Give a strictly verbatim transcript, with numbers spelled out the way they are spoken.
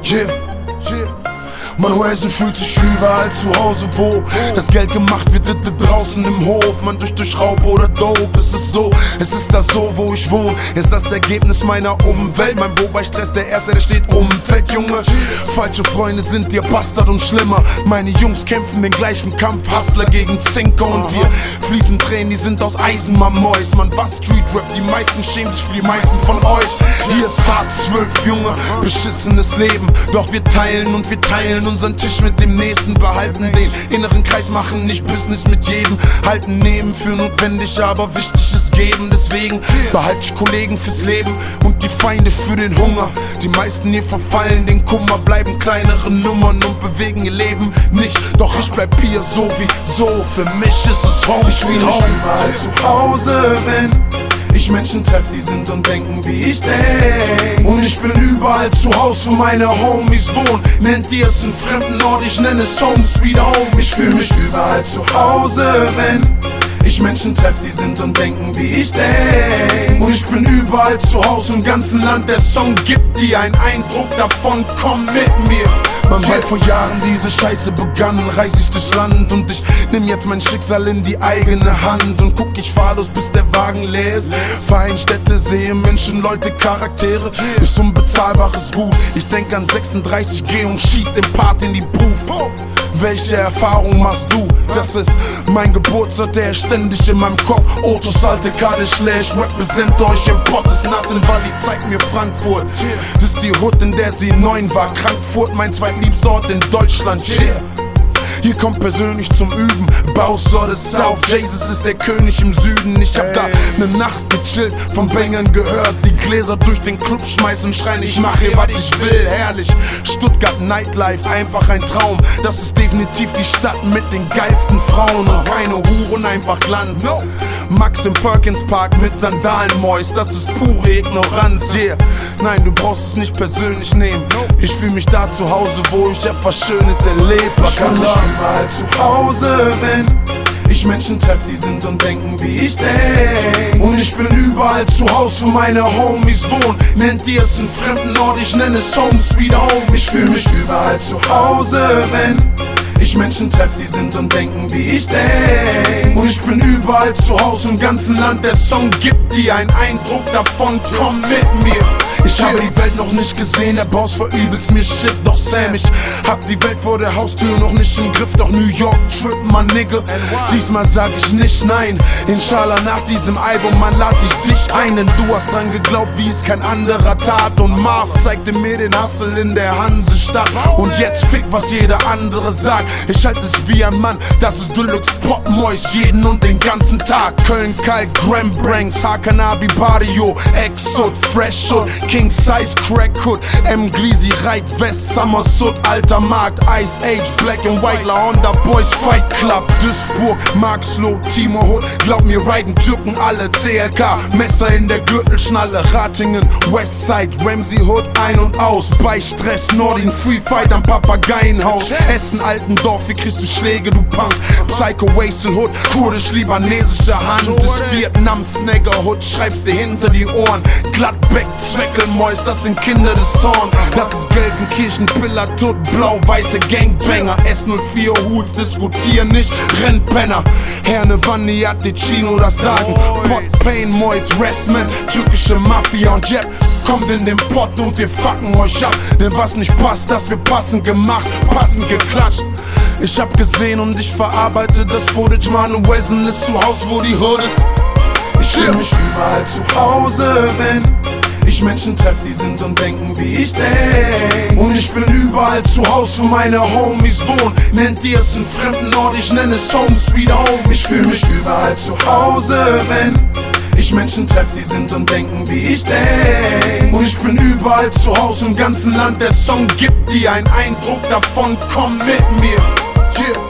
Yeah, yeah. Man Horizon fühlt sich überall zu Hause, wo das Geld gemacht wird, wird draußen im Hof. Man durch durch Raub oder Dope, es ist so, es ist das so, wo ich wohne. Ist das Ergebnis meiner Umwelt, mein Bo bei Stress, der Erste, der steht umfällt, Junge. Falsche Freunde sind dir Bastard und schlimmer. Meine Jungs kämpfen den gleichen Kampf, Hustler gegen Zinker. Und wir fließen Tränen, die sind aus Eisen, man Mois. Man, was Street Rap, die meisten schämen sich für die meisten von euch. Hier ist hart zwölf, Junge, beschissenes Leben. Doch wir teilen und wir teilen unseren Tisch mit dem Nächsten, behalten den inneren Kreis, machen nicht Business mit jedem, halten Nehmen für notwendig, aber wichtig ist geben. Deswegen behalte ich Kollegen fürs Leben und die Feinde für den Hunger. Die meisten hier verfallen den Kummer, bleiben kleinere Nummern und bewegen ihr Leben nicht. Doch ich bleib hier so wie so, für mich ist es Home Sweet Home. Ich überall zu Hause, wenn ich Menschen treff, die sind und denken, wie ich denk. Und ich bin überall zu Hause, wo meine Homies wohnen. Nennt ihr es einen fremden Ort, ich nenne es Home Sweet Home. Ich fühl mich überall zu Hause, wenn ich Menschen treff, die sind und denken, wie ich denk. Und ich bin überall zu Hause im ganzen Land. Der Song gibt dir einen Eindruck davon, komm mit mir. Man, weil vor Jahren diese Scheiße begann, reiß ich durchs Land und ich nimm jetzt mein Schicksal in die eigene Hand und guck ich fahrlos, bis der Wagen leer ist. Fahr in Städte, sehe Menschen, Leute, Charaktere, ist unbezahlbares Gut. Ich denk an sechsunddreißig, geh und schieß den Part in die Booth. Welche Erfahrung machst du? Das ist mein Geburtsort, der ist ständig in meinem Kopf. Autos, alte Karte, Slash, represent euch im Pott. Ist nach dem Valley, zeigt mir Frankfurt. Das ist die Hood, in der sie neun war. Frankfurt, mein zweitliebster Ort in Deutschland. Yeah. Hier kommt persönlich zum Üben, Baus or the South, Jesus ist der König im Süden. Ich hab da ne Nacht gechillt, von Bangern gehört, die Gläser durch den Club schmeißen und schreien, ich mach hier, was ich will, herrlich. Stuttgart Nightlife, einfach ein Traum, das ist definitiv die Stadt mit den geilsten Frauen und keine Huren, einfach Glanz. Max im Perkins Park mit Sandalen-Mois, das ist pure Ignoranz, yeah. Nein, du brauchst es nicht persönlich nehmen, ich fühl mich da zu Hause, wo ich etwas Schönes erlebt. Ich kann mich überall zu Hause, wenn ich Menschen treff, die sind und denken, wie ich denk. Und ich bin überall zu Hause, wo meine Homies wohnen. Nennt ihr es einen fremden Ort, ich nenne es Home Sweet Home. Ich fühl mich überall zu Hause, wenn ich Menschen treff, die sind und denken, wie ich denk. Und ich bin überall zu Hause im ganzen Land. Der Song gibt dir einen Eindruck davon, komm mit mir. Ich habe die Welt noch nicht gesehen, der Boss verübelst mir Shit, doch Sam, ich hab die Welt vor der Haustür noch nicht im Griff, doch New York Trip, man Nigga. Diesmal sag ich nicht nein, inshallah nach diesem Album, man lad ich dich ein, denn du hast dran geglaubt, wie es kein anderer tat. Und Marv zeigte mir den Hustle in der Hansestadt und jetzt fick, was jeder andere sagt. Ich halt es wie ein Mann, das ist Deluxe Pop Mois, jeden und den ganzen Tag. Köln, Kalk, Gram Branks, Hakanabi, Barrio, Exod, Fresh Hood, King Size, Crack Hood, M. Gleasy, Reit West, Summersud, Alter Markt, Ice Age, Black and White, La Honda Boys, Fight Club, Duisburg, Marxloh, Timo Hood, glaub mir, riden Türken alle, C L K, Messer in der Gürtelschnalle, Ratingen, Westside, Ramsey Hood, ein und aus, bei Stress, Nordin, Free Fight am Papageienhaus, Essen, Altendorf, wie kriegst du Schläge, du Punk, Psycho, Wastel Hood, kurdisch-libanesische Hand, ist Vietnam, Snagger Hood, schreibst dir hinter die Ohren, Gladbeck, Zweckel, Mois, das sind Kinder des Zorn. Das ist Gelsenkirchen, Pillertut, blau-weiße Gangbanger. S null vier Hoods, diskutieren nicht, Rennpenner. Herne Vanni hat die Chino das Sagen. Pot, Pain, Mois, Restman, türkische Mafia und Jet kommt in den Pott und wir fucken euch ab. Denn was nicht passt, das wird passend gemacht, passend geklatscht. Ich hab gesehen und ich verarbeite das Footage. Manu Wessen ist zu Hause, wo die Hood ist. Ich fühl mich überall zu Hause, wenn ich Menschen treff, die sind und denken, wie ich denk. Und ich bin überall zu Hause, wo meine Homies wohnen. Nennt ihr es einen fremden Ort, ich nenne es Home Sweet Home. Ich fühl mich überall zu Hause, wenn ich Menschen treff, die sind und denken, wie ich denk. Und ich bin überall zu Hause im ganzen Land. Der Song gibt dir einen Eindruck davon, komm mit mir. Yeah.